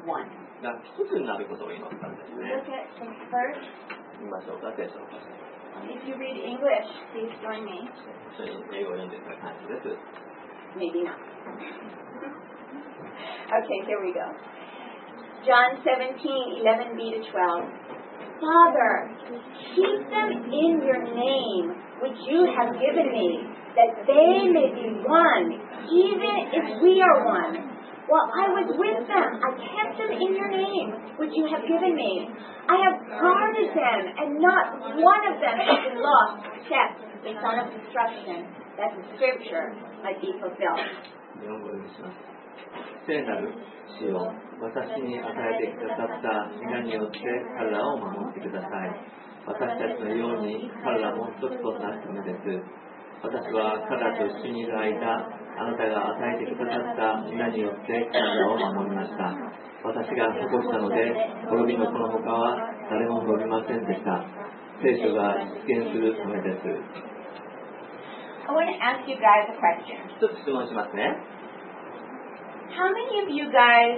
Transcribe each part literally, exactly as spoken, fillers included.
one. が一つになることを祈ったんですね。 Look at the first. 見ましょうか、聖書の箇所。 If you read English, please join me. 一緒に英語を読んでいただく感じです。 Maybe not. Okay, here we go. John seventeen, eleven b to twelve. Father, keep them in your name, which you have given me, that they may be one, even as we are one. While I was with them, I kept them in your name, which you have given me. I have guarded them, and not one of them has been lost, except the son of destruction, that the scripture might be fulfilled. 日本語を読みします。聖なる主よ、私に与えてくださった皆によって彼らを守ってください。私たちのように彼らも一つとなるためです。私は彼らと一緒にいる間、あなたが与えてくださった皆によって彼らを守りました。私が保護したので、滅びのこの他は誰も滅びませんでした。聖書が実現するためです。 I want to ask you guys a question. 一つ質問しますね。 How many of you guys,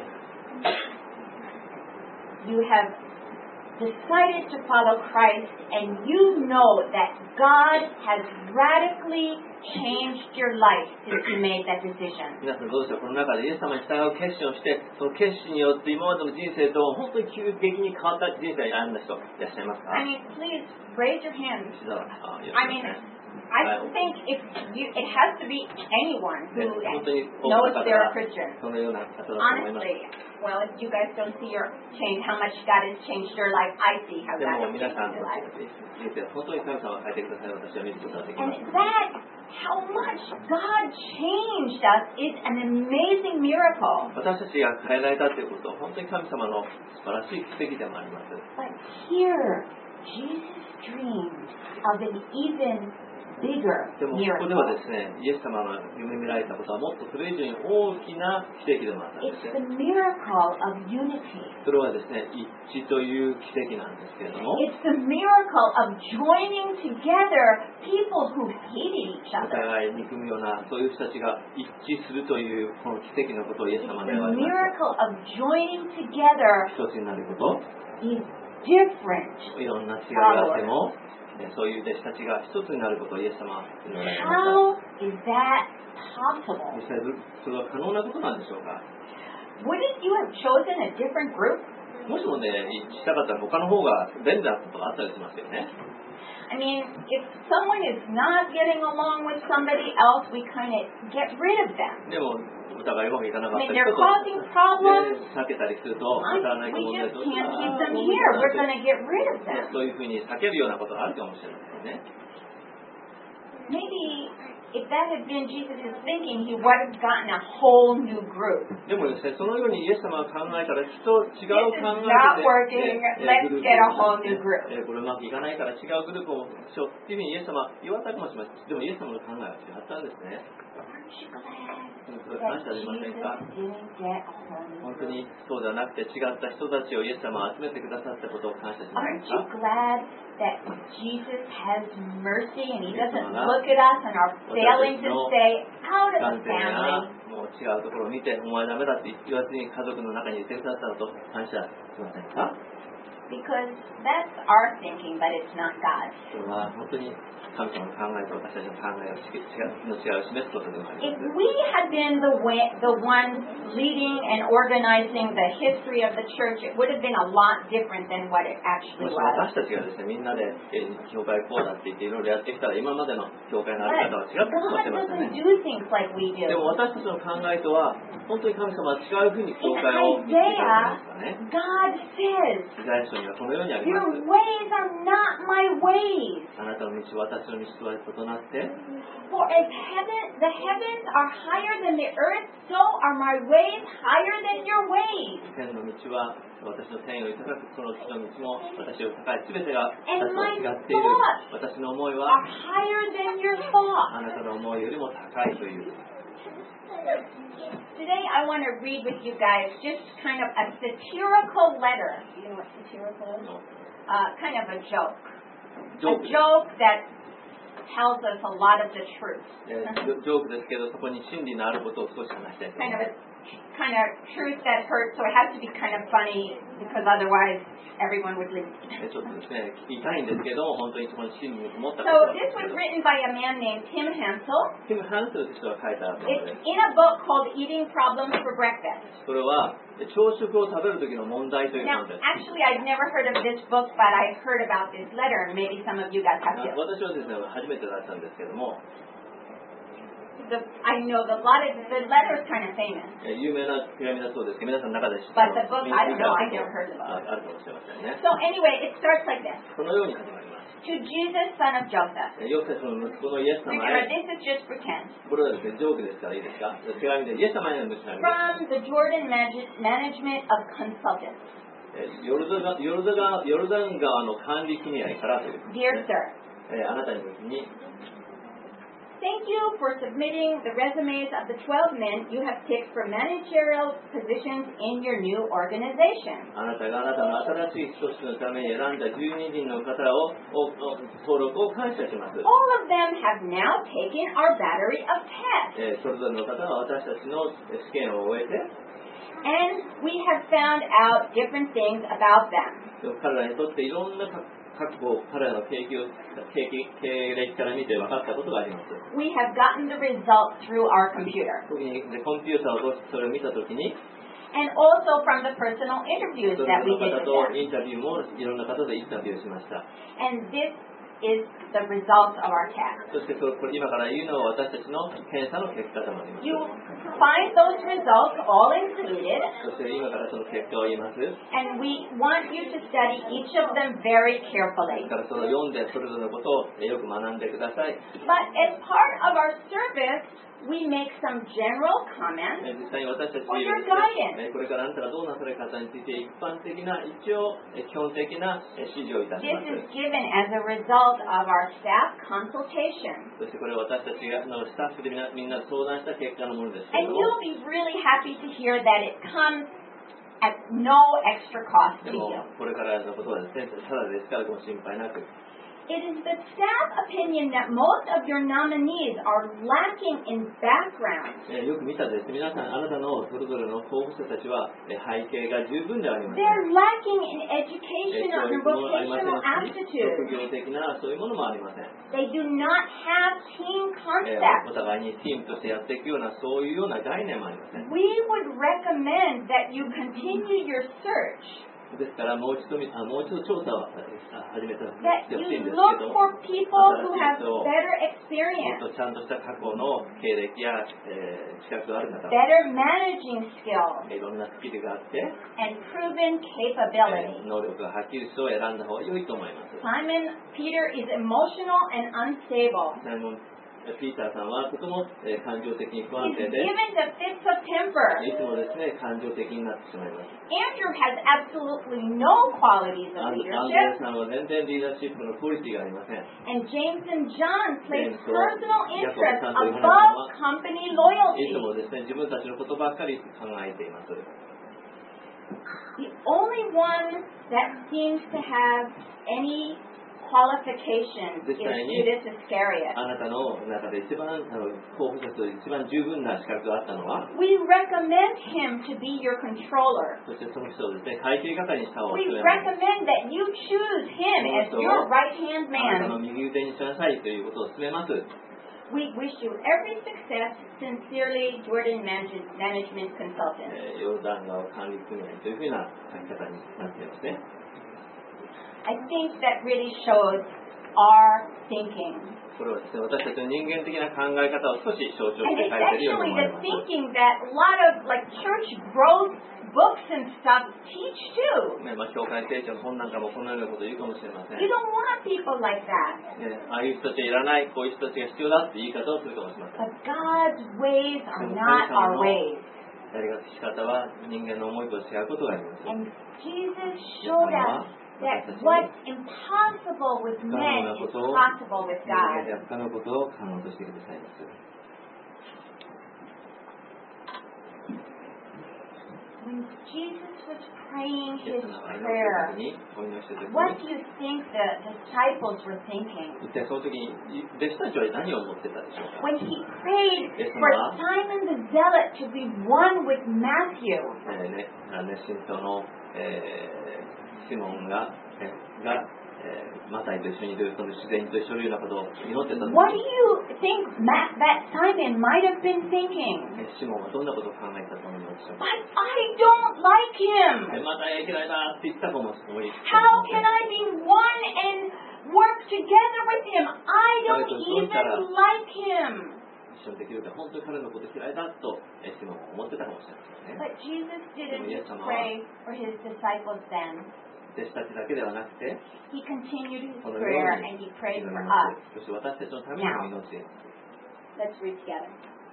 you have decided to follow Christ and you know that God has radically changed your life since you made that decision? 皆さんどうでしょう。この中でイエス様に従う決心をして、その決心によって今までの人生と本当に急激に変わった人生を選んだ人いらっしゃいますか？ I mean, please raise your hands. あ、いらっしゃいますね。 I mean, I think if you, it has to be anyone who knows they're a Christian. Honestly, well, if you guys don't see your change, how much God has changed your life, I see how God has changed your life. And that, how much God changed us is an amazing miracle. 私たちが変えられたということは本当に神様の素晴らしい奇跡でもあります。 But here, Jesus dreamed of an even bigger でもここで miracle. はですね、イエス様の夢見られたことはもっとそれ以上に大きな奇跡でもあったんで It's す the ね。 miracle of unity. それはですね、一致という奇跡なんですけれども、 It's the miracle of joining together people who hated each お other. 互い憎むようなそういう人たちが一致するというこの奇跡のことをイエス It's 様 the に言われました。 miracle of joining together 一つになること、 these different いろんな違いがあっても、そういう弟子たちが一つになることをイエス様は言われました。 How is that possible? 実際それは可能なことなんでしょうか。 Wouldn't you have chosen a different group? もしもね、一致したかったら他の方が便利なことがあったりしますよね。 I mean, if someone is not getting along with somebody else, we kind of get rid of them. でもお互いうまくいかなか I った mean, り they're と causing problems. 避けたりすると当たらないか We 問題 just と can't keep them here. We're going to get rid of them. そういうふうに避けるようなことがあるかもしれませんね。 Maybe if that had been Jesus' thinking, he would have gotten a whole new group. でもですね、そのようにイエス様が考えたらきっと違う This 考 is え not で、 working. え Let's グループ get a whole new group. えこれうまくいかないから違うグループをしようっていうふうにイエス様は言われたかもしれません。でもイエス様の考えは違ったんですね。 Aren't you glad それ that 感謝できません Jesus か？ didn't get a whole new 本当 group? にそうではなくて違った人たちをイエス様は集めてくださったことを感謝しま Aren't す you か？ glad that Jesus has mercy and he doesn't look at us and our failings and say, out of 男 the 性や family? もう違うところを見てお前ダメだって言わずに家族の中にいてくださったことを感謝しませんか？ Because that's our thinking, but it's not God's. それは本当に神様の考えと私たちの考えを違うの違いを示すことでもあり If ます。 we had been the way, the ones leading and organizing the history of the church, it would have been a lot different than what it も actually し was. 私たちがですね、みんなでえ教会こうだって言っていろいろやってきたら今までの教会のあり But 方は違ったかもしれません God ね。 doesn't do things like we で do. も私たちの考えとは本当に神様は違うふうに教 In 会を見ていた Isaiah, んですかね。 God says, イザヤ書にはこのようにありま your す。 ways are not my ways. あなたの道、私の道とは異なって、 For as heaven, the heavens are higher than the earth, so are my ways higher than your ways. 天の道は私の天より高く、その地の道も私より高い。すべてが私と違っている。私の思い Are は higher than your あ thoughts. なたの思いよりも高いという。 Today I want to read with you guys just kind of a satirical letter. You know what satirical is? Uh, kind of a joke. ジョー A クです。 joke that tells us a lot of the truth. えージョジョークですけど、そこに真理のあることを少し話したいと思 Kind い of ます。 kind of truth that hurts, so it has to be kind of funny because otherwise everyone would leave. ちょっとですね、痛いんですけど、本当にそこに真に思ったこ So と this was written by a man named Tim Hansel. ティム・ハンセルという人が書いたもの It's です。 in a book called Eating Problems for Breakfast. それは朝食を食べる時の問題という Now, 本です。 actually, I've never heard of this book, but I've heard about this letter, and maybe some of you guys have too. 私はですね、初めてだったんですけども、 The, I know the lot of the letter is kind of famous, 有名な手紙だそうですけど、皆さんの中で知って but る the book, I don't know, I never heard of あ it. あるかもしれませんね。 So anyway, it starts like this. このように始まります。 To Jesus, son of Joseph. ヨセフの息子のイエス様 Remember, へ、 this is just pretend. これはですね、ジョークですからいいですか。手紙でイエス様への手紙です。 From the Jordan Magi- Management of Consultants. えヨルダンヨルダンヨルダン川の管理組合からということです Dear ね。 sir, えあなたにに thank you for submitting the resumes of the twelve men you have picked for managerial positions in your new organization. あなたがあなたの新しい組織のために選んだじゅうににんの方をおお登録を感謝します。 All of them have now taken our battery of tests, えそれぞれの方は私たちの試験を終えて、 and we have found out different things about them. 彼らにとっていろんな過去を彼らの経験経験経歴から見て分かったことがあります。 We have gotten the results through our computer, 特にでコンピューターを通してそれを見たときに、 and also from the personal interviews そ that の we 方 did with と them. インタビューもいろんな方でインタビューしました。 And this is the results of our test. そしてそれこれ今から言うのは私たちの検査の結果となります。 You find those results all included, そして今からその結果を言います。 and we want you to study each of them very だ carefully. からそれを読んでそれぞれのことをよく学んでください。 But as part of our service, we make some general comments え実際に私たち for your guidance. えこれからあなたがどうなされる方について一般的な一応え基本的なえ指示をいたし This ます。 is given as a result of our staff consultation. そしてこれは私たちがのスタッフでみんなみんな相談した結果のものですけ And れども、 you'll be really happy to hear that it comes at no extra cost で to も you. これからのことはですね、ただですからご心配なく。 It is the staff opinion that most of your nominees are lacking in background. えよく見たですね、皆さんあなたのそれぞれの候補者たちはえ背景が十分ではありません。 They're lacking in え education 教 or 育もありません vocational し、職 aptitude. 業的なそういうものもありません。 They do not have team え concepts. お互いにチームとしてやっていくようなそういうような概念もありません。 We would recommend that you continue your search, ですからもう一度みあもう一度調査をあ始めてほ that しいん you ですけ look ど、 for people who have better も experience, っとちゃんとした過去の経歴や、えー資格がある方、 better managing skills, いろんなスキルがあって、 and proven え capability. ー能力がはっきり人を選んだ方が良いと思います。 Simon Peter is emotional and unstable. サイモンピーターさんはとても、えー感情的に不安 He's 定で、 given to fits of temper. いつもですね感情的になってしまいます。 Andrew has absolutely no qualities ア of ンアンドレ leadership, さんは全然リーダーシップのクオリティがありません。 and James and John place James personal and interests Jacob above company いつ loyalty. もですね自分たちのことばっかり考えています。 The only one that seems to have any qualifications is This guy, yeah? Judas Iscariot. あなたの中で一番あの候補者と一番十分な資格があったのは、 We recommend him to be your controller. そしてその人をですね会計係にした方が We いい。 recommend that you choose him as your right-hand あなたの man. 右腕にしなさいということを勧めます。 We wish you every success. Sincerely, Jordan Manage- Management Consultant. えーヨルダン川管理組合というふうな書き方になっていますね。 I think that really shows our thinking. これはですね私たちの人間的な考え方を少し象徴し And て it's 書いているよう actually に思い the ます。 thinking that a lot of like church growth books and stuff teach too. ねまあ、教会聖書の本なんかもこのようなことを言うかもしれません。 You don't want people like that. ね、ああいう人たちはいらない、こういう人たちが必要だって言い方をするかもしれません。 But God's ways are not our ways. やり方は人間の思いと違うことがあります。 And Jesus showed us that what's impossible with men is possible with 人間 God. で不可能なことを可能としてくださいます。 when Jesus was praying イエ his ス様が祈っている prayer, 時に、お祈りしている時 what に、 do you think the disciples were thinking? 一体その時に弟子たちは何を思ってたでしょうか。 When he prayed Yes, for Mama. Simon the Zealot to be one with Matthew, えーね、熱心党の、えー、シモンが、えーがえー、マタイと一緒にいるその自然と一緒にいるようなことを祈ってた時 what do に、 you think Matt, that Simon might have been thinking? えーシモンはどんなことを考えてたと思いましょうか。 But I don't like him. えーマタイが嫌いだって言ったかもしれない。 How can I be one and work together with him? I don't even like him. 一緒にできるから本当に彼のこと嫌いだと、えーシモンは思ってたかもしれないですね。 But Jesus didn't just pray for his disciples then. 弟子たちだけではなくて、 He continued his このよ prayer うに and he 祈 prayed り for ま us. す。そして私たちのためにも祈っている。 Let's read together.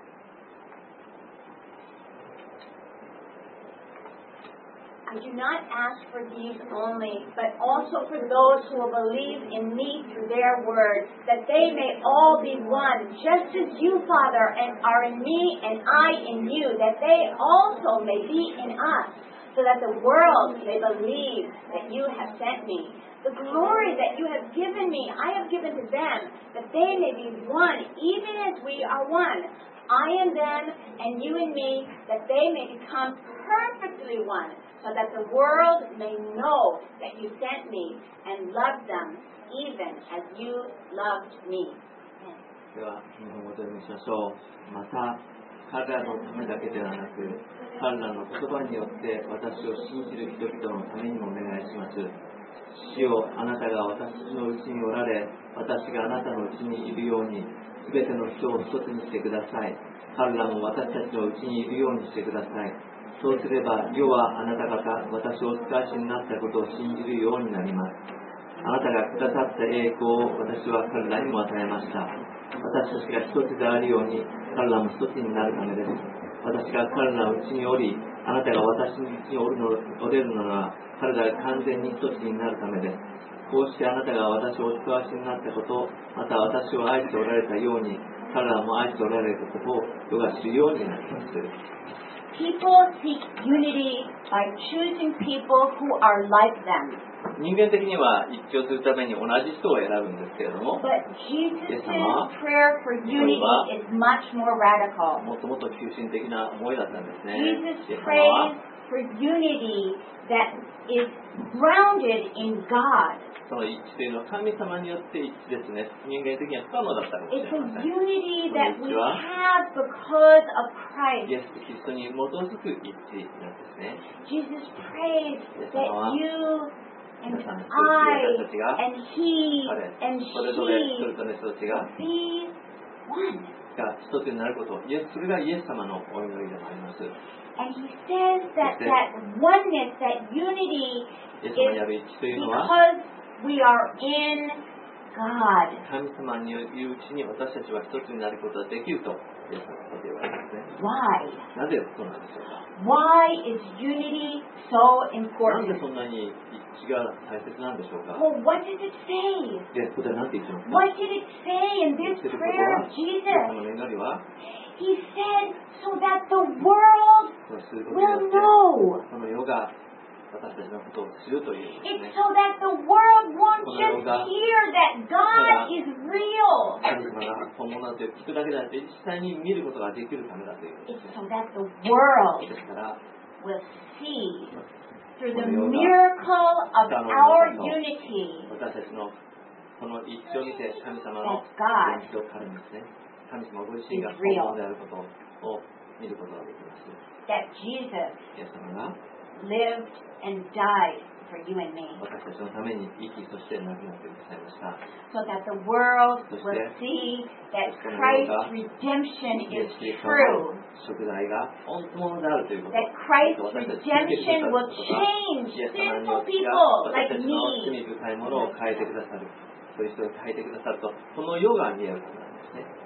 I do not ask for these only, but also for those who will believe in me through their word, that they may all be one, just as you, Father, and are in me and I in you, that they also may be in us, so that the world may believe that you have sent me. The glory that you have given me, I have given to them, that they may be one, even as we are one. I in them, and you in me, that they may become perfectly one, so that the world may know that you sent me and loved them, even as you loved me. では、日本語で見ましょう。また、彼らのためだけではなく、彼らの言葉によって私を信じる人々のためにもお願いします。主よ、あなたが私のうちにおられ、私があなたのうちにいるように、すべての人を一つにしてください。彼らも私たちのうちにいるようにしてください。そうすれば、世はあなた方、私をお使わしになったことを信じるようになります。あなたがくださった栄光を私は彼らにも与えました。私たちが一つであるように、彼らも一つになるためです。私が彼らのうちにおり、あなたが私のうちにおるのおれるのなら、彼らが完全に一つになるためです。こうしてあなたが私をお使わしになったこと、また私を愛しておられたように、彼らも愛しておられることを世が知るようになります。 People seek unity by choosing people who are like them. 人間的には一致をするために同じ人を選ぶんですけれども、 But Jesus' prayer for unity is much more radical. もっともっと急進的な思いだったんですね。 Jesus prays for unity that is grounded in God. その一致というのは神様によって一致ですね。人間的には不可能だったかもし It's れ a ません。 unity that we have because of イエ Christ. ス・キリストに基づく一致なんですね。 Jesus prays that you and I and he and それぞれ一 she 人との人たちが be one. が一つになること、イエスそれがイエス様のお祈りでもあります。 And he says that that oneness, that unity イエ is ス様にある一致というのは、 because we are in God. 神様にいるうちに私たちは一つになることができるとイエス様のことで言われますね。 Why? なぜそうなんでしょうか。 Why is unity so なん important? でそんなに一致が大切なんでしょうか。 Well, what did it say? で、ここで何て言ってますか。 What did it say in 言っ this てること prayer は、 of イエス様 Jesus? の祈りは、 He said, so that the world そうすることによ will って、 know. この世が私たちのことを知るというです It's ね。 so that the world won't just hear that God is real. 神様が本物だと聞くだけでなくて、実際に見ることができるためだというで It's すね。 so that the world ですから、 will see through the miracle of our unity 私たちのこの一致を見て神様の that 現 God 実を彼にですね、神様ご自身が is 本 real. 物であることを見ることができます。 that Jesus イエス様が lived and died for you and me, 私たちのために生き、そして亡くなってくださいました。 so that the world So will there- see that so Christ's there- redemption イエ is ス・キリスト true, の食材が本物であるということ。 that Christ's 私たち redemption will イ change エス様に sinful よって people 私 like たちの罪 me. 深いものを変えてくださる。そういう人を変えてくださると、この世が見えるからなんですね。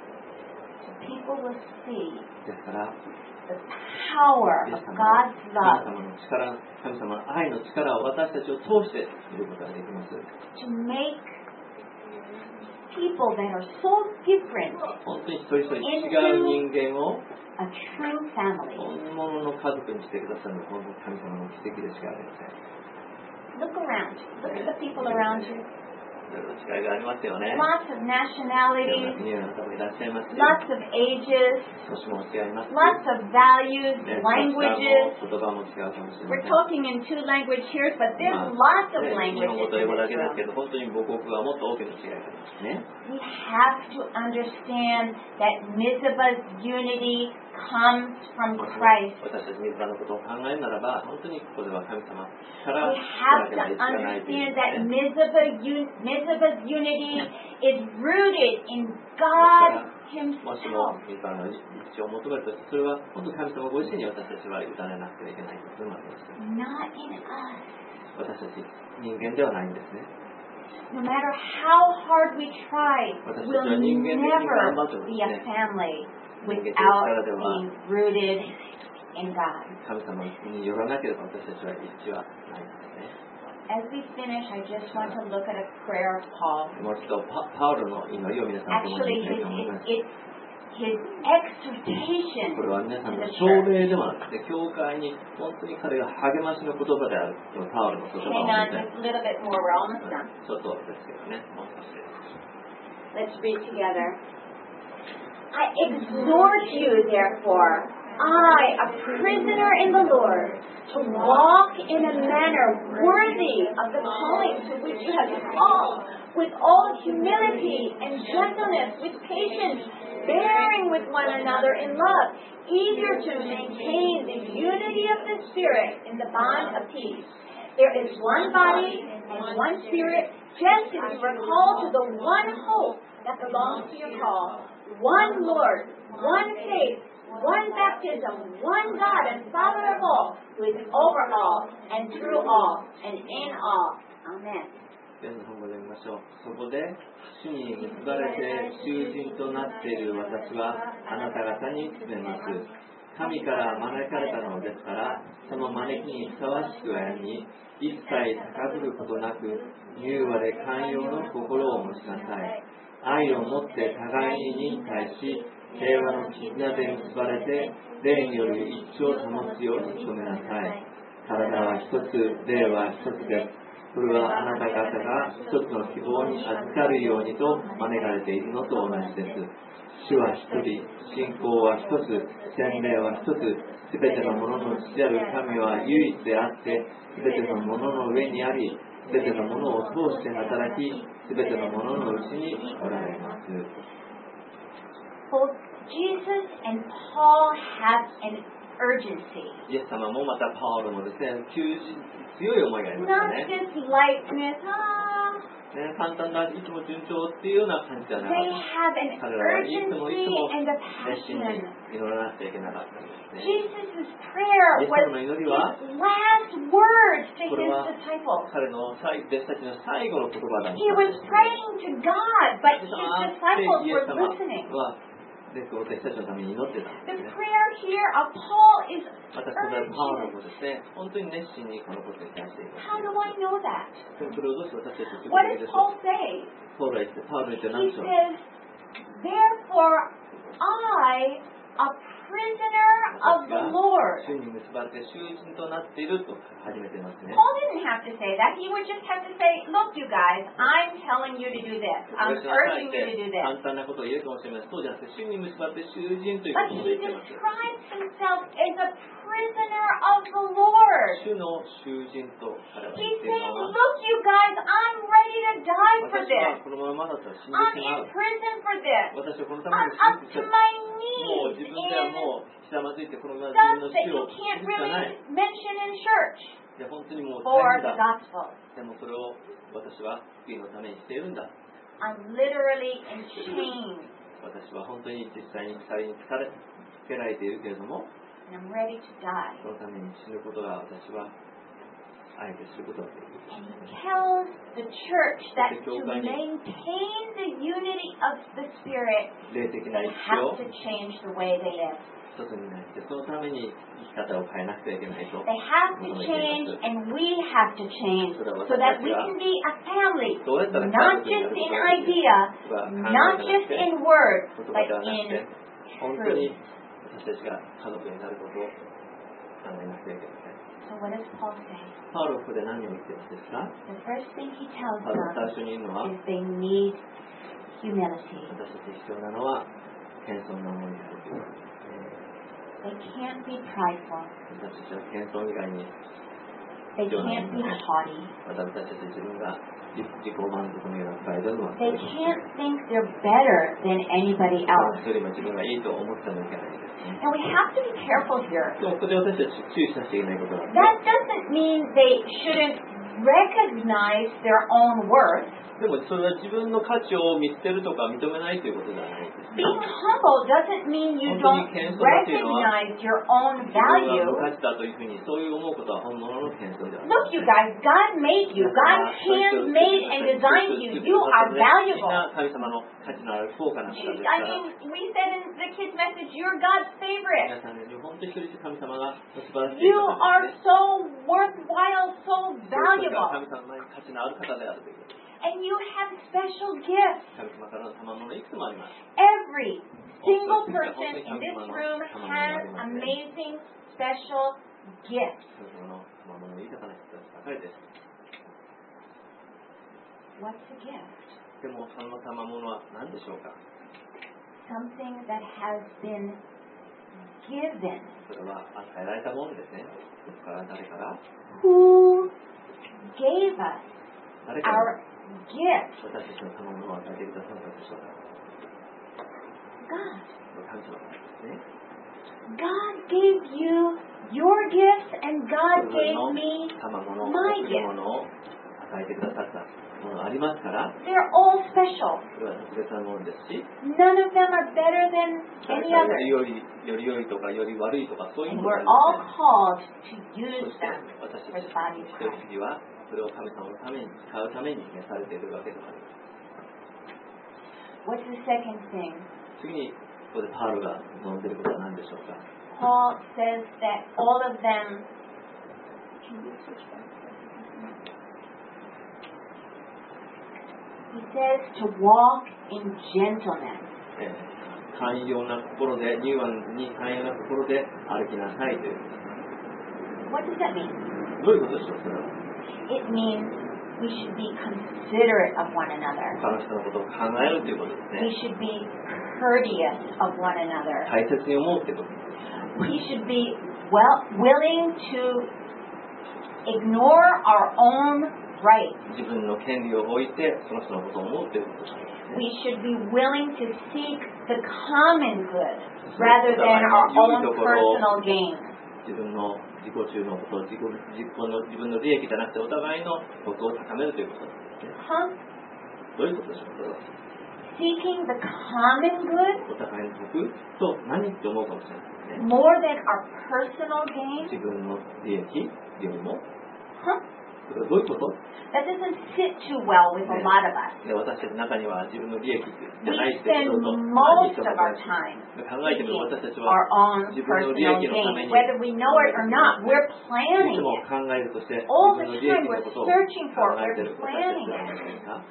So people will see ですから、 the power イエ of ス様 God's 神 love 様の力、神様の愛の力を私たちを通して見ることができます。 to make people that are so different 本当に一人一人違う人間を a true family. 本物の家族にしてくださるのは本当に神様の奇跡でしかありません。 Look around. Look at the people around you. いろいろ違いがありますよね。 Lots of いろんな nationalities, 国の方もいらっしゃいますし、 lots of ages, 年も違いますし、 lots of values, ね、 languages. 言葉も違うかもしれま We're せん。 talking in two language here, but there's まあ lots of ね、日本語 languages と英 in 語だ this けですけ room. ど、本当に母国はもっと大きな違いがありますね。 We have to understand that Mizpah's unity comes from Christ. 私たち自らのことを考えるならば、本当にここでは神様から We have to 作られてい understand る that ね。 Mizpah, un- Mizpah's unity is rooted in God もしも Himself. 自らの一致を求めるとして、それは本当に神様ご自身に私たちは委ねなくてはいけないことになります。 Not in us. 私たち人間ではないんですね。 No matter how hard we try, 私たち we'll は人間的に頑張って never も be です a ね、 family 人間的 without 力では being rooted in God. 神様によらなければ私たちは一致はないんですね。 As we finish, I just want to look at a prayer of Paul. もう一度パパウロの祈りを皆さんと共 Actually, に見たい his, と思います。 his, his exhortation これは皆さん in の the 奨 church. 励でもあって教会に本当に彼が励ましの言葉であるこのパウロの言葉 Hang を on 見て just a little bit more. We're almost done. ちょっとですけどね、もう少しです。 Let's read together. I exhort you, therefore, I, a prisoner in the Lord, to walk in a manner worthy of the calling to which you have been called, with all humility and gentleness, with patience, bearing with one another in love, eager to maintain the unity of the Spirit in the bond of peace. There is one body and one Spirit, just as you were called to the one hope that belongs to your call. One Lord, one faith, one baptism, one God and Father of all, who is over all and through all and in all. Amen. では日本語で見ましょう。そこで主に結ばれて囚人となっている私はあなた方に告げます。神から招かれたのですから、その招きにふさわしく歩み、一切高ぶることなく、柔和で寛容の心を持ちなさい。愛をもって互いに忍耐し、平和の絆で結ばれて、霊による一致を保つように努めなさい。体は一つ、霊は一つです。それはあなた方が一つの希望に預かるようにと招かれているのと同じです。主は一人、信仰は一つ、洗礼は一つ、すべてのものの父である神は唯一であって、すべてのものの上にあり、すべてのものを通して働き、すべてのもののうちにおられます。 Both Jesus and Paul have an urgency. イエス様もまたパウロもですね、急強い思いがありました Not ね。 just lightness. Ah. ね、簡単ないつも順調っていうような感じじゃなか They っ have an た。彼らはいつもいつ urgency も and a 熱心に passion. 祈らなくちゃいけなかったんですね。 Jesus' prayer イエス was 様の祈りは his last words to これ his は disciples. 彼の最弟子たちの最後の言葉だったんで He was す。 praying to God, but イエ his ス様は disciples イエ were ス様 listening. はで弟子たちのために祈ってたん The ですね。 prayer here of Paul is またこのパウロ urgent. もですね、本当に熱心にこのことに対しています。 How do I know that? でもそれをどうして私たちに What 聞くべき does でしょう。 Paul say? パウロは言って、パウロは言って何 He でしょう。 says, therefore I, a prisoner of the Lord. 主に結ばれて囚人となっていると始めてますね。 Paul didn't have to say that. He would just have to say, look, you guys, I'm telling you to do this. I'm 私は urging you to do this. 簡単なことを言えるかもしれません。そうじゃなくて、主に結ばれて囚人という But ことを he 言ってます。 describes himself as a prisoner of the Lord. 主の囚人と彼は言 He's っている saying, のは、 look, you guys, I'm ready to die for 私は this. このままだったら死んで I'm しま in う。 prison for this. 私はこのた I'm め up に to 死んでし my もう knees 自分では in もうひざまずいてこのまま stuff 自分の that 死 you を can't 知るしかない really。mention in church で本当にもう for 大 the 変だ。 gospel. でもそれを私は救いのためにしているんだ。 I'm literally in chains 私は本当に実際に鎖につかれつけられているけれども、 and I'm ready to die. そのために死ぬことが私はあえてすることができる。 And he tells the church that to maintain the unity of the Spirit, 霊的な they 一致 have を to change the way they live. 一つになって、そのために生き方を変えなくてはいけないと。 They have to change, and we have to change, so that we can be a family, not just in idea, not just in word, but in 本当に私たちが家族になることを考えなくてはいけません。 So what does Paul say? パウロはここで何を言っているんですか？ The first thing he tells まず them 最初に言うのは、 is they need humility. 私たち必要なのは謙遜なものになるということです。 They can't be prideful. 私たちは謙遜以外に They can't be haughty. また私たち自分が自己満足のようなプライドの They can't think they're better than anybody else. それよりも自分がいいと思ってもいけないんですね。 And we have to be careful here. でもここで私たち注意しなきゃいけないことなんです。 That doesn't mean they shouldn't recognize their own worth. でもそれは自分の価値を見捨てるとか認めないということではないです。 Being humble doesn't mean you don't recognize your own 自分が value. 無価値だというふうにそういう思うことは本物の謙遜ではない。 Look, you guys, God made you. God handmade and designed you. You are みん valuable. な神様の価値のある高価な方ですか I ら。 mean, we said in the kids' message, you're God's 皆 favorite. さんに本当に一人一人神様が素晴らしい You 方 are ですね。 so worthwhile, so 神 valuable. 様の価値のある方であるということです。 And you have special gifts. 神様からの賜物いくつもあります。 Every single person in this room has amazing, special gifts. 神様の賜物豊かな人たちばかりです。 What's a gift? でもその賜物は何でしょうか？ Something that has been given. それは与えられたものですね。どこから誰から？ Who gave us 誰から our gift? 私たちの賜物を与えてくださったでしょうか？ God. 神様ですね。 God gave you your gifts, and God それ gave の me 賜物、 my 贈り物を与えてくださったものがありますから、 They're all special. それは特別なものですし、 None of them are better than 誰 any か other. よりより良いとかより悪いとかそういう And こと we're で all は called to そ use して them 私 for た the ち body of 一人 Christ. 一人はそれを神様のために使うために召されているわけでもあります。 What's the second thing? 次にここでパウロが望んでいることは何でしょうか？ Paul says that all of them. Can you switch back? He says to walk in gentleness. えー寛容な心で、柔和に寛容な心で歩きなさいという。 What does that mean? どういうことでしょうそれは？ It means we should be considerate of one another. 他の人のことを考えるということです We ね。 should be courteous of one another. 大切に思うということです。 We should be well willing to ignore our own rights. 自分の権利を置いてその人のことを思うということですね。 We should be willing to seek the common good rather than our own personal gain. 自分の自己中のこと、自己自己の自分の利益じゃなくてお互いのことを高めるということですね。 Huh? どういうことでしょうそれは？ Seeking the common good お互いの得と何って思うかもしれないですね。 more than our personal gain? 自分の利益よりも。 Huh? それはどういうこと？ That doesn't sit too well with a lot of us. で私たちの中には自分の利益じ We ゃないってこ spend とと most 何 of our time 考えてみる seeking 私たちは our own 自分の利益 personal のため gain. に Whether we know it or not, we're い planning つも it. 考えるとして自 All 分 the の利益 time の we're ことを考 searching for it, えている we're 私たち planning ではありま it. せんか？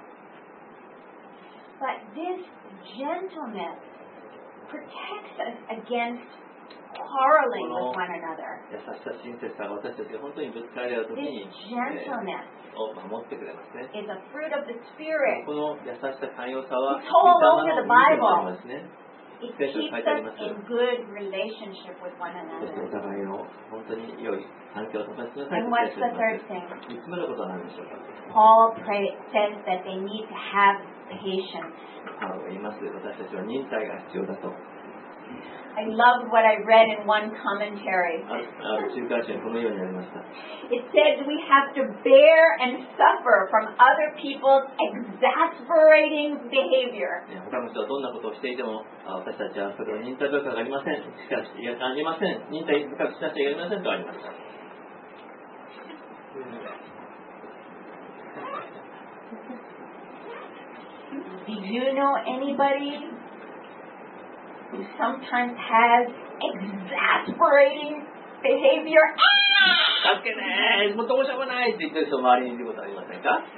But this gentleness protects us against quarreling with one another. 優しさ、親切さが私たちが本当にぶつかり合うとき This に、え gentleness ーを守ってくれますね。 is a fruit of the Spirit. この優しさ、寛容さは、 It's all over the 御霊 Bible. の実ですね。 It keeps us in good relationship with one そしてお another. 互いの本当に良い環境を保ちなさい And と what's して the い third ます。 thing? 三つ目のことは何でしょうか？ Paul pray, says that they need to have patience. パウロが言います。私たちは忍耐が必要だと。 I loved what I read in one commentary. あるある中華人はこのようになりました。 It says we have to bear and suffer from other people's exasperating behavior. ね他の人はどんなことをしていても、あ私たちはそれを忍耐深くありません。しかし、いやありません。忍耐深くしなきゃいけませんとありました。 Did you know anybody who sometimes has exasperating behavior? 助けねー、もうどうしようもないって言ってる人周りにいることありませんか？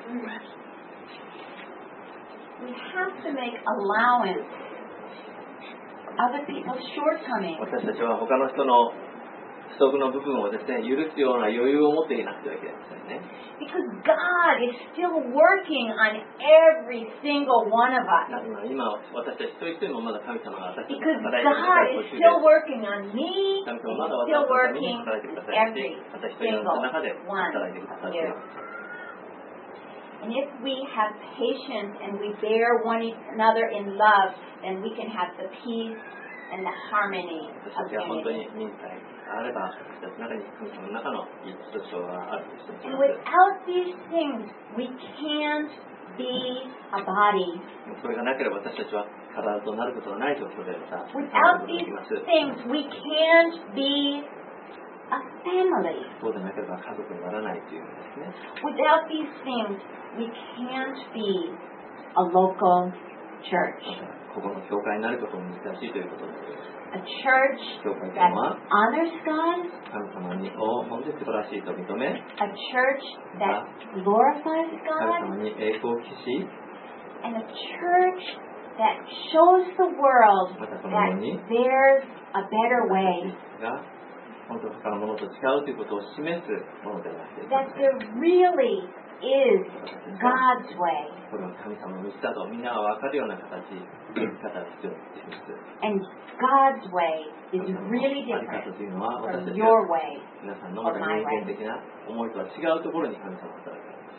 We have to make allowance for other people's shortcomings. 私たちは他の人の不足の部分をですね、許すような余裕を持っていなくてはいけませんね。 Because God is still working on every single one of us. 今私たち一人一人もまだ神様が私たちに Because 働いてくだ God さい is still working on me, 神 He's 様まだ still 私たち working に働いてくだ with さいし every また一人の single 中で one 働いてくださ of ってい you. ます。 And if we have patience and we bear one another in love, then we can have the peace and the harmony 私 of たちが本当 unity. に忍耐があれば私たちの中に神様の中の一致と調和があるとしてい And ます。 without these things, we can't be a body. それがなければ私たちは体となることがない状況でまた Without で these きます。 things, we can't be a family. そうでなければ家族にならないというですね。 Without these things, we can't be a local church. ここの教会になることも難しいということです。 A church 教会という that のは honors God, 神様にを本当に素晴らしいと認め、 a church that glorifies 神様 God, に栄光を期し、 and a church that shows the world またこのよう that に there's a better way, が本当他のものと違うということを示すものではなくて、 that there really is God's way. これは神様の道だとみんなが分かるような形、生き方が必要になっています。 And God's way is 神様の really 在り方 different というのは私 from たち your が way. 皆さんのまた人間的な思いとは違うところに神様が働かれます。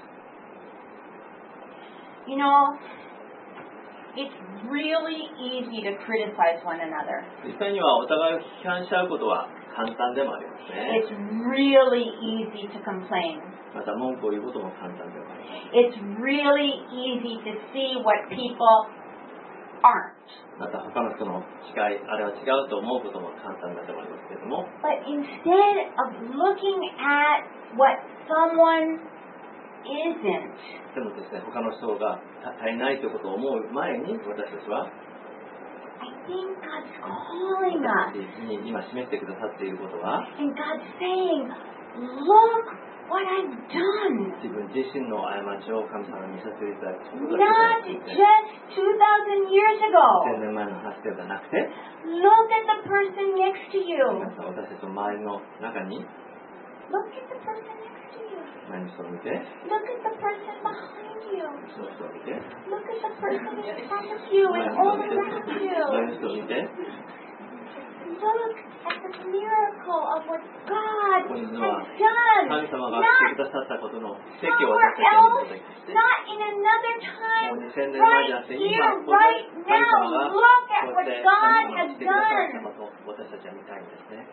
You know, it's really easy to criticize one another. 実際にはお互いを批判し合うことは簡単でもありますね。 It's really easy to complain. また文句を言うことも簡単でもあります。 It's really easy to see what people aren't. また他の人の違い、あれは違うと思うことも簡単だと思いますけれども、 But instead of looking at what someone isn't, でもですね、他の人が足りないということを思う前に私たちは I think God's calling 私 us. に今示してくださっていることは、 And God's saying, look what I've done. 自分自身の過ちを神様に見させていただくことが Not できて、 just two thousand years 千 ago. 年前の話ではなくて、 Look at the person next to you. 皆さん私たちの周りの中に Look at the person next to you. 何人を見て、 Look at the person behind you. その人を見て、 Look at the person in front of you 何 and 人を all 見て、 around 何 you. 人を見て、 Look at the miracle of what God ここにいる has のは done. 神様がして Not くださったことの奇跡を somewhere 私たちに見 else, ただきして、 not in another も time, うにせんねんまえじゃなくて right 今 here, ここで right 神様 now. が Look こ at う what やって God 神様 has がしてくださった done. ことを私たちは見たいんですね。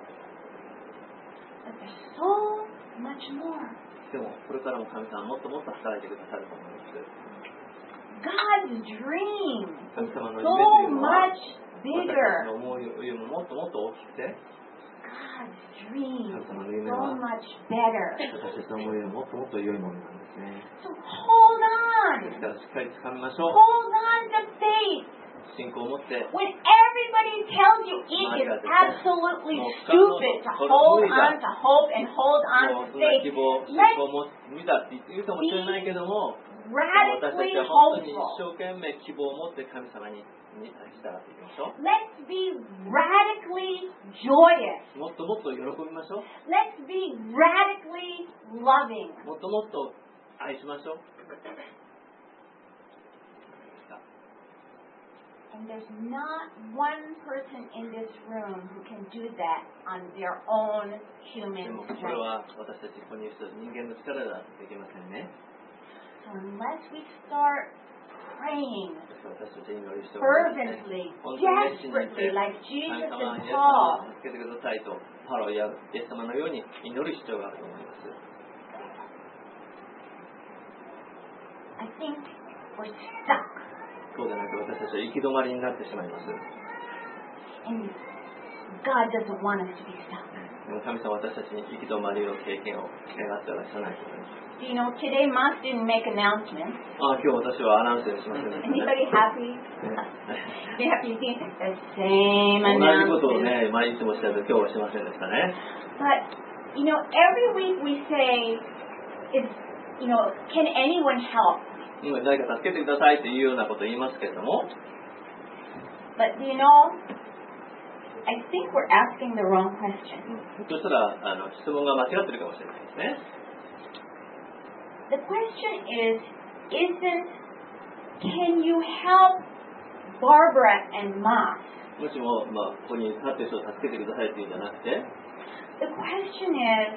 But there's so much more. でもこれからも神様はもっともっと働いてくださると思います。 God's dream 神様の is 夢と so いうのは much 私たち bigger. の思いよりももっともっと大きくて、 God's dream 神 is 様の夢 so は much better. 私たちの思いよりももっともっと良いものなんですね。 So hold です on. からしっかり掴みましょう。 Hold on to faith. 信仰を持って When everybody tells you it is absolutely stupid to hold on to hope and hold on も to うそんな faith, 希望、信仰も無だって言うかもしれないけども、私た radically ちは本当に一 hopeful. 生懸命希望を持って神様にに従っていきましょう。 Let's be radically joyous. もっともっと喜びましょう。 Let's be radically loving. もっともっと愛しましょう。 And there's not one person in this room who can do that on their own で human もこれ strength. は私たちここにいる人人間の力ではできませんね。 So unless we start praying 私たちに祈りしておりますね。 fervently, 本当に熱心に言って desperately, like 神 Jesus 様 and イエス様 Paul, を助けてくださいとパロやイエス様のように祈る必要があると思います。 I think we're stuck. そうでなく私たちは行き止まりになってしまいます。 And God doesn't want us to be stuck. 神様は私たちに行き止まりの経験を願ってはしないと思います。 Do you know, today Mas didn't make announcements. ああ、今日私はアナウンスにしませんでしたね。 Anybody happy? You have to see the same 同じことを announcements. ね、毎日もしたけど今日はしませんでしたね。 But, you know, every week we say, is, you know, can anyone help? うん誰か助けてくださいというようなことを言いますけれども、 But, do you know, I think we're asking the wrong question. そしたらあの質問が間違ってるかもしれないですね。 The question is, isn't, can you help Barbara and Mas? もしも、まあ、ここに立っている人を助けてくださいっていうんじゃなくて、 The question is,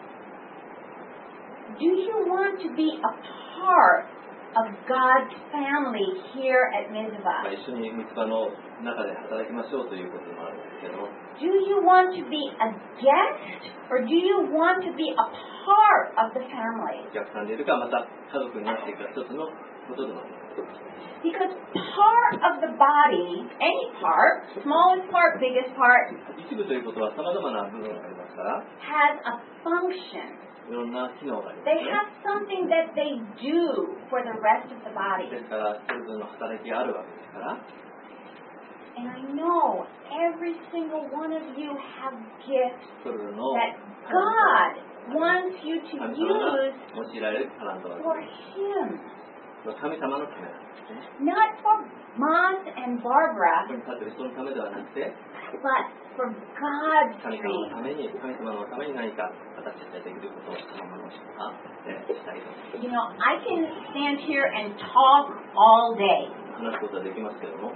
do you want to be a part of God's family here at まあ、 Mizpah? 一緒に三つ葉の中で働きましょうということもあるんですけど、 Do you want to be a guest or do you want to be a part of the family? お客さんでいるか、また家族になっていくか一つのことでもあります。 Because part of the body, any part, smallest part, biggest part, 一部ということは様々な部分がありますから、 has a function. いろんな機能がありま They すね。 have something that they do for the rest of the body. ですから、それぞれの働きがあるわけですから、 And I know every single one of you have gifts それぞれの that God wants you to 神様が use 用いられるタラントがある。 for Him. 神様のためなんですね。 Not for Mas and こ Barbara, こに立っている人のためではなくて、 but for God's 神様のた dream. めに、神様のために何か私たちができることをそのまましたいと思います。 You know, I can stand here and talk all day. 話すことはできますけども、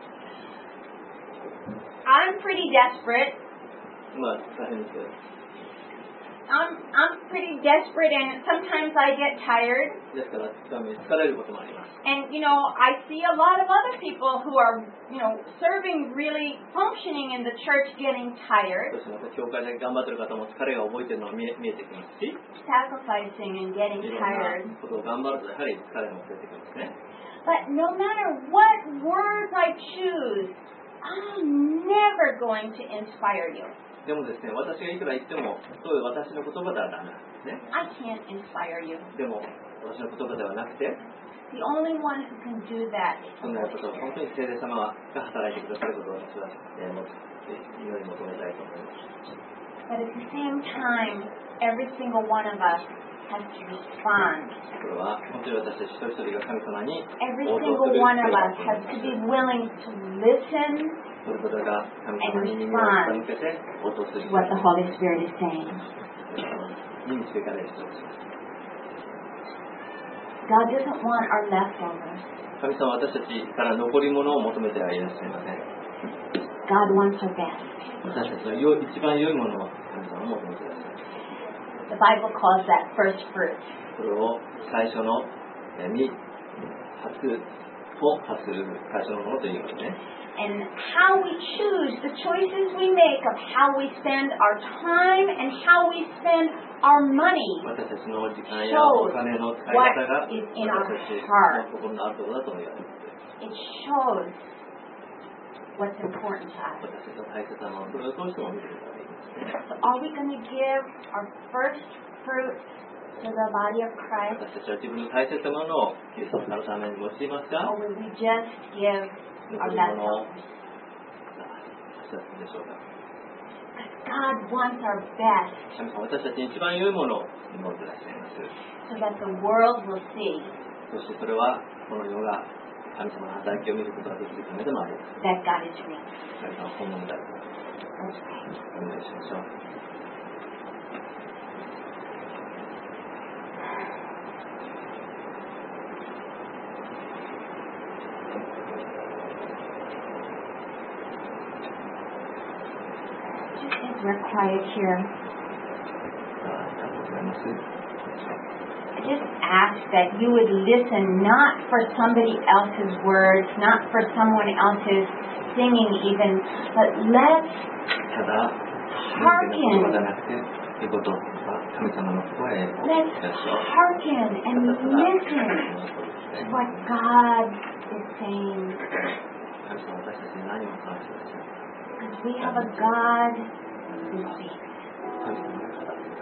I'm pretty desperate. まあ大変ですけど、 I'm I'm pretty desperate, and sometimes I get tired. ですから疲れることもあります。 And you know, I see a lot of other people who are, you know, serving, really functioning in the church, getting そ tired, してまた教会で頑張っている方も疲れが覚えているのが見え見えてきますし、 sacrificing and getting いろん tired. なことを頑張るとやはり疲れも出てきますね。 But no matter what words I choose, I'm never going to inspire you. でもですね、私がいくら言っても、そういう私の言葉ではダメなんですね。 I can't inspire you. でも私の言葉ではなくて、 The only one who can do that is そ the んな Holy ことを Spirit. 本当に聖霊様が働いてくださることを私は、えー、も祈り求めたいと思います。 But at the same time, every single one of us has to respond. これは本当に私たち一人一人が神様に Every 応答 single する one of us has to be willing to listen それぞれが神様に耳を傾けて応答する to what the Holy Spirit is saying. に導かれる人です。 God doesn't want our leftovers. 神様は私たちから残り物を求めてはいらっしゃいません。 God wants our best. 私たちの良い一番良いものを神様は求めていらっしゃいます。 The Bible calls that first fruit. それを最初の実、発を発する最初のものということね。 And how we choose, the choices we make of how we spend our time and how we spend our money 私たちの時間やお shows 金の使い方が what is in our 私たち heart. の心のあることだと言われます。 It shows what's important to us. 私たちの大切なもの、それをどうしても見ていただいていますね。 So are we going to give our first fruit to the body of Christ, 私たちは自分の大切なものをキリストのために用いますか、 or will we just give 残 our り物を leftovers? 差し出すでしょうか。 God wants our best 神様、私たちに一番良いものを持っていらっしゃいます。 so that the world will see そしてそれはこの世が神様の働きを見ることができるためでもあります。 that God is real. 神様は本物である。 Let's pray. お願いしましょう。 We're quiet here. ありがとうございます。 I just ask that you would listen not for somebody else's words, not for someone else's singing even, but let's ただ、人間の言葉じゃなくて、御言葉、神様の声を let's 聞きましょう。 hearken and listen to what God is saying. 神様は私たちに何を話してください。 Because we have a God who speaks. 神様に語ってください。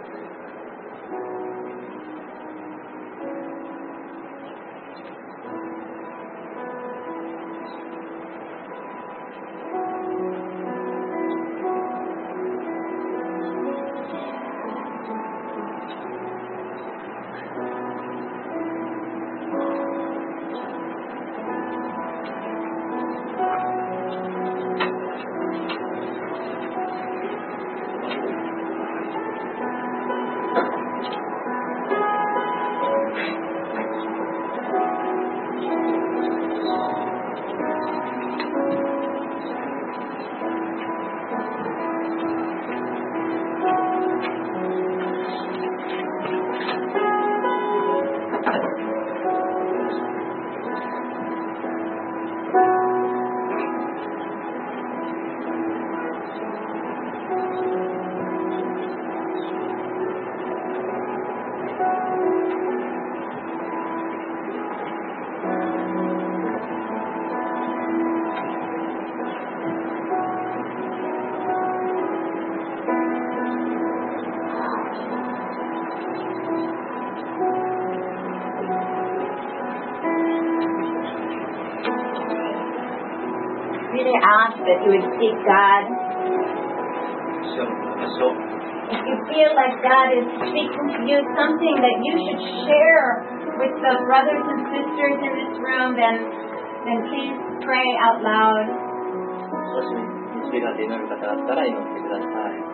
Really ask that you would seek God. 主を見ましょう。 If you feel like God is speaking to you something that you should share with the brothers and sisters in this room, then, then please pray out loud. もし導かれて祈る方だったら祈ってください。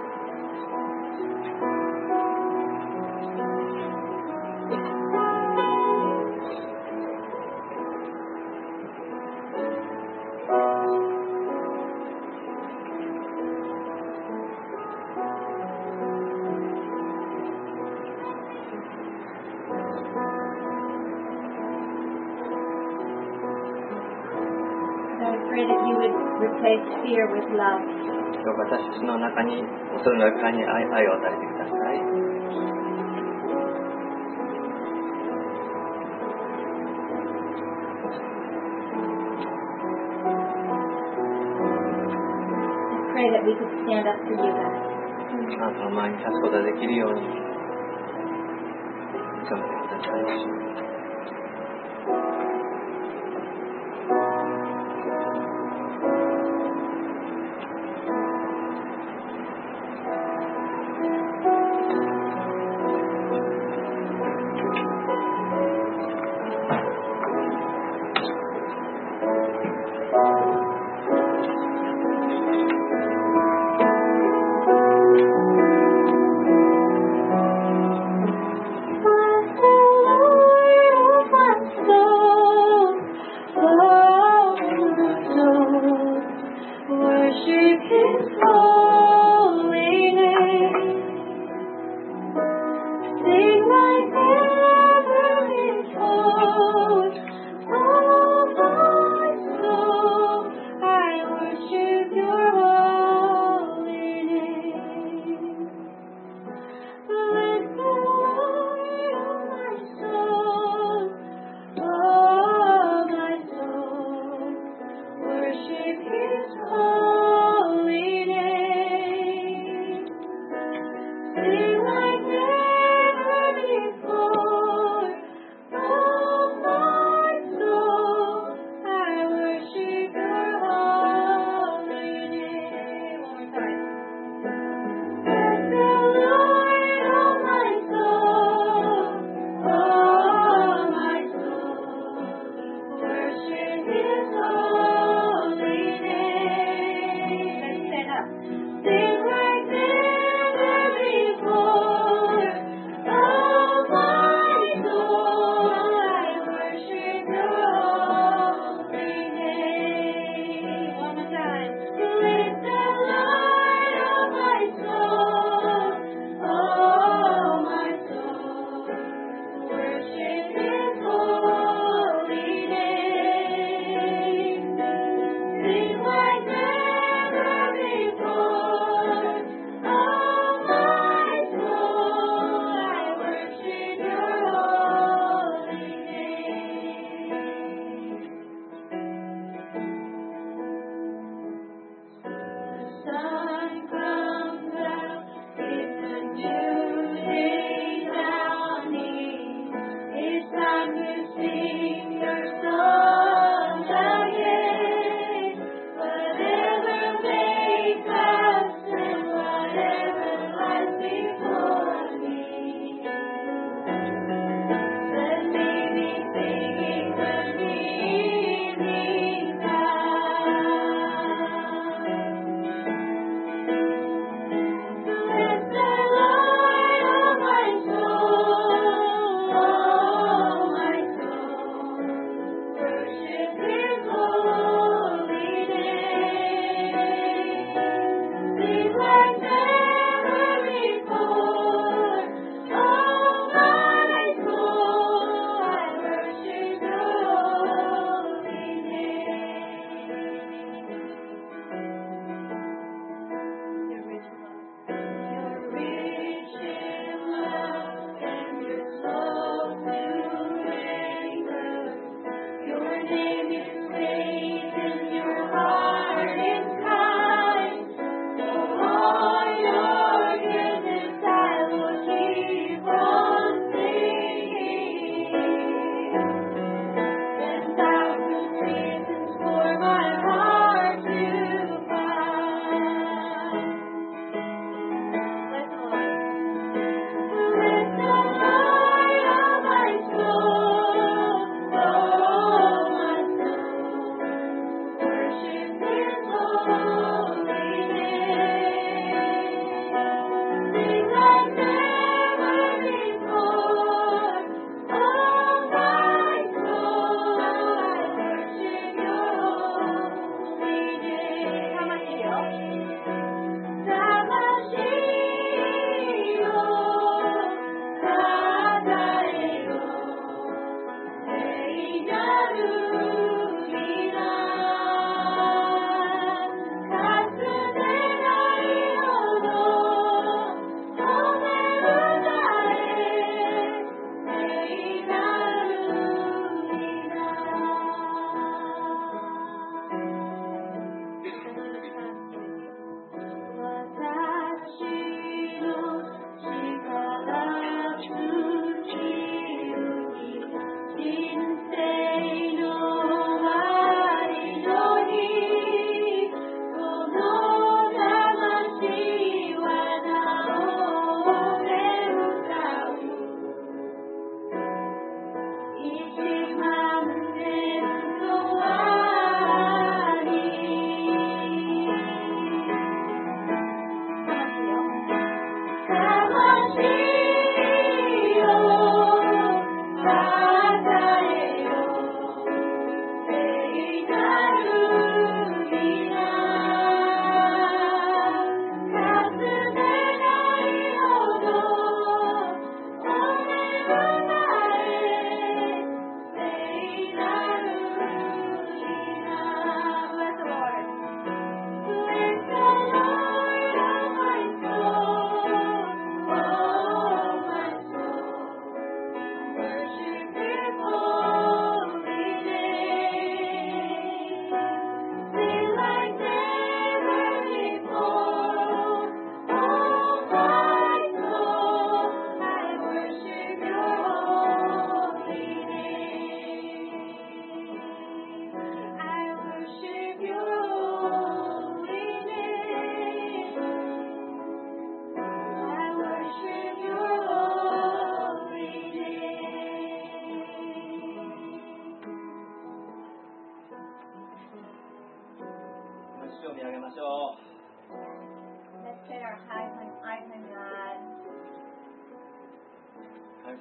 I pray that you would replace fear with love. 私たちの中に恐れの中に愛愛を与えてください。 I pray that we could stand up for you, God. あなたの前に立つことができるように努めてください。 Bless the Lord, oh my soul.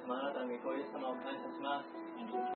様、あなたの御子イエス様を感謝します。